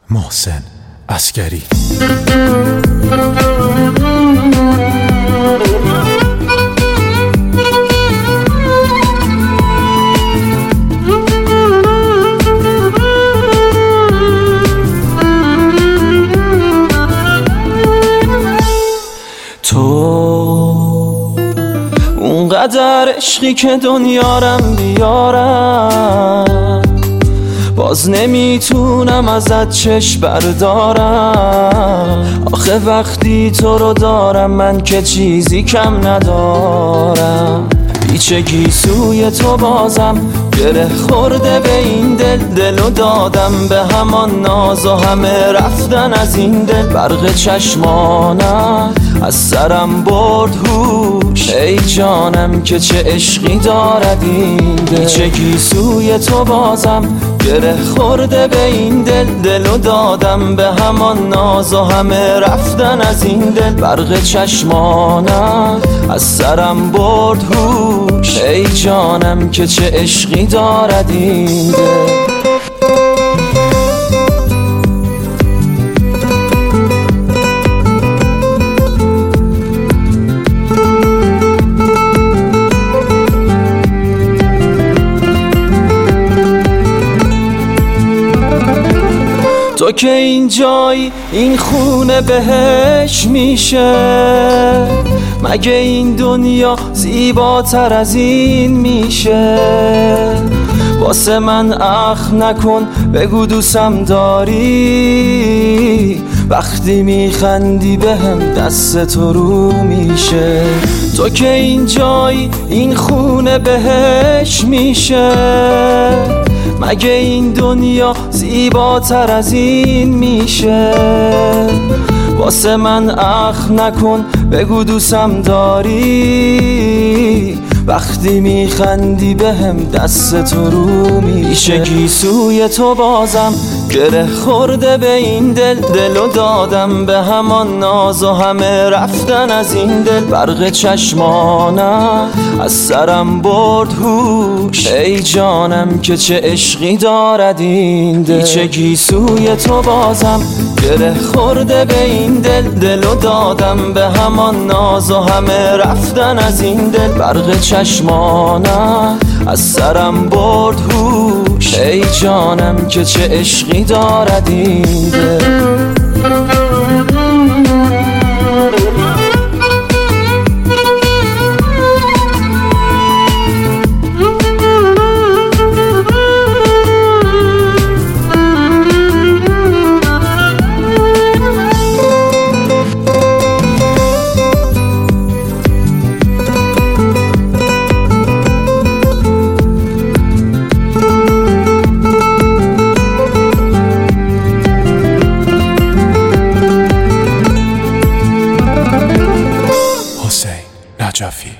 محسن عسگری. تو اونقدر عشقی که دنیارم بیارم، باز نمیتونم ازت چشم بردارم. آخه وقتی تو رو دارم من که چیزی کم ندارم. پیچ گیسوی تو بازم گره خورده به این دلو دادم به همان ناز و همه رفتن از این دل. برق چشمانم از سرم برد هوش، ای جانم که چه عشقی دارد این دل. پیچ گیسوی تو بازم گره خورده به این دلو دادم به همان ناز و همه رفتن از این دل. برق چشمانم از سرم برد هوش، ای جانم که چه عشقی دارد این دل. تو که اینجایی این خونه بهش میشه، مگه این دنیا زیباتر از این میشه؟ واسه من اخ نکن بگو دوستم داری، وقتی میخندی بهم دست تو رو میشه. تو که اینجایی این خونه بهش میشه، مگه این دنیا زیباتر از این میشه؟ واسه من اخ نکن بگو دوستم داری، وقتی میخندی بهم دست تو رو میشه. گیسوی تو بازم گره خورده به این دلو دادم به همان ناز و همه رفتن از این دل. برق چشمانم از سرم برد هوش، ای جانم که چه عشقی دارد این دل. چه گیسوی تو بازم گره خورده به این دلو دادم به همان ناز و همه رفتن از این دل. برق چشمانم از سرم برد هوش، ای جانم که چه عشقی دارد این دل. حسین نجفی.